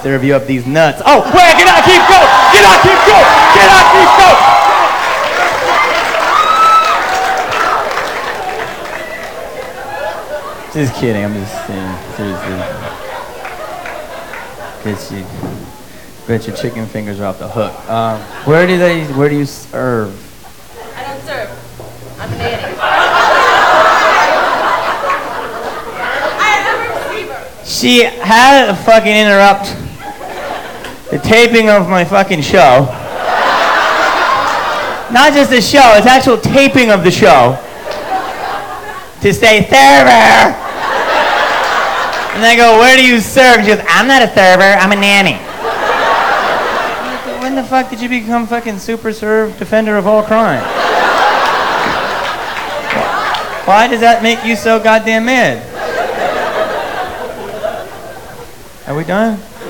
serve you up these nuts. Oh, wait, get out, keep going! Get out, keep going! Get out, keep going! Just kidding, I'm just saying, seriously. Bet your chicken fingers are off the hook. Where do you serve? I don't serve. I'm a nanny. I'm a receiver. She had to fucking interrupt the taping of my fucking show. Not just the show, it's actual taping of the show. To say server. And I go, where do you serve? She goes, I'm not a server, I'm a nanny. When the fuck did you become fucking super serve defender of all crime? Why does that make you so goddamn mad? Are we done?